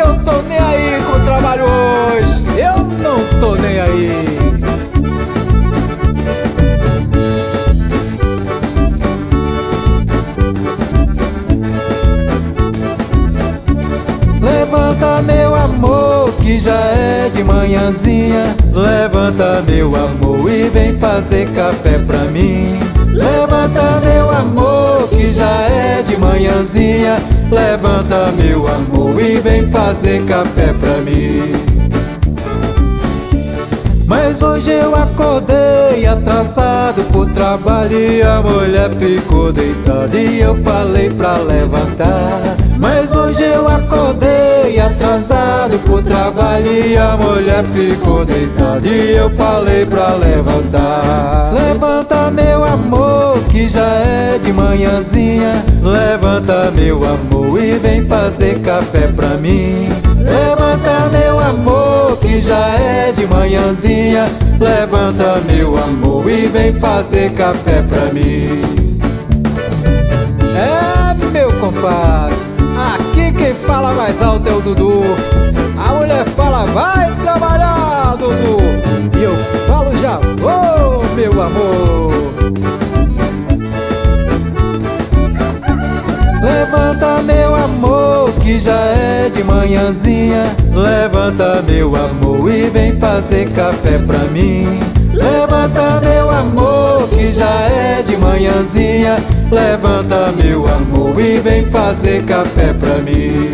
que eu tô nem aí com o trabalho hoje. Eu não tô nem aí. Levanta, meu amor, que já é de manhãzinha. Levanta, meu amor, e vem fazer café pra mim. Levanta, meu amor, que já é de manhãzinha. Levanta, meu amor, e vem fazer café pra mim. Mas hoje eu acordei atrasado pro trabalho e a mulher ficou deitada e eu falei pra levantar. Mas hoje eu acordei atrasado pro trabalho e a mulher ficou deitada e eu falei pra levantar. Levanta, meu amor, que já é de manhãzinha. Levanta, meu amor, e vem fazer café pra mim. Levanta, meu amor, que já é de manhãzinha. Levanta, meu amor, e vem fazer café pra mim. É, meu compadre, aqui quem fala mais alto é o Dudu. A mulher fala, vai trabalhar, Dudu, e eu falo, já vou, meu amor. Levanta, meu amor, que já é de manhãzinha. Levanta, meu amor, e vem fazer café pra mim. Levanta, meu amor, que já é de manhãzinha. Levanta, meu amor, e vem fazer café pra mim.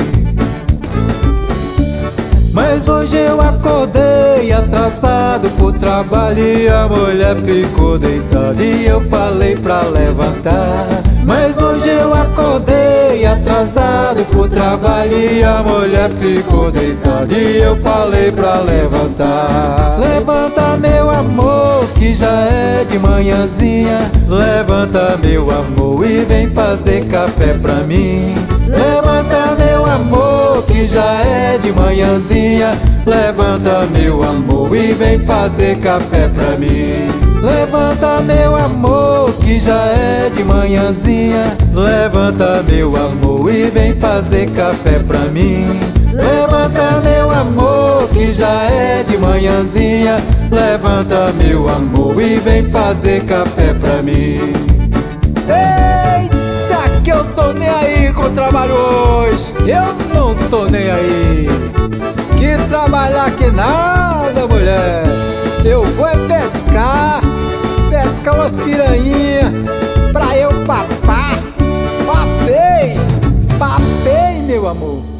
Mas hoje eu acordei atrasado pro trabalho e a mulher ficou deitada e eu falei pra levantar. Mas hoje eu acordei atrasado pro trabalho e a mulher ficou deitada e eu falei pra levantar. Levanta, meu amor, que já é de manhãzinha. Levanta, meu amor, e vem fazer café pra mim. Levanta, meu amor, que já é de manhãzinha. Levanta, meu amor, e vem fazer café pra mim. Levanta, meu amor, que já é de manhãzinha. Levanta, meu amor, e vem fazer café pra mim. Levanta, meu amor, que já é de manhãzinha. Levanta, meu amor, e vem fazer café pra mim. Eita, que eu tô nem aí com o trabalho hoje. Eu não tô nem aí. Que trabalhar que nada, mulher. Eu vou é pescar umas piranhinhas pra eu papar. Papei, meu amor.